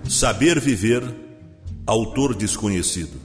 Saber viver, autor desconhecido.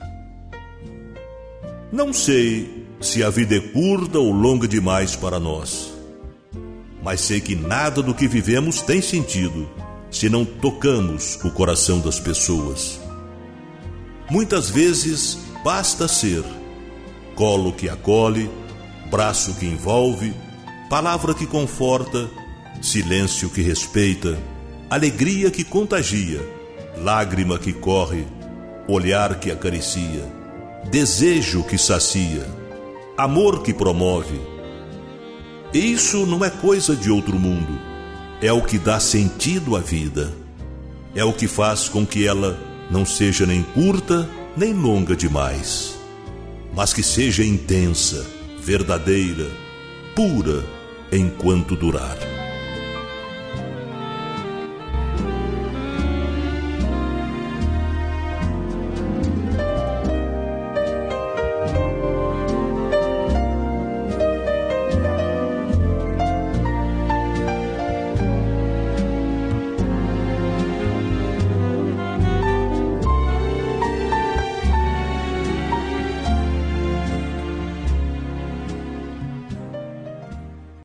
Não sei se a vida é curta ou longa demais para nós, mas sei que nada do que vivemos tem sentido se não tocamos o coração das pessoas. Muitas vezes basta ser colo que acolhe, braço que envolve, palavra que conforta, silêncio que respeita, alegria que contagia, lágrima que corre, olhar que acaricia, desejo que sacia, amor que promove. Isso não é coisa de outro mundo, é o que dá sentido à vida, é o que faz com que ela não seja nem curta nem longa demais, mas que seja intensa, verdadeira, pura enquanto durar.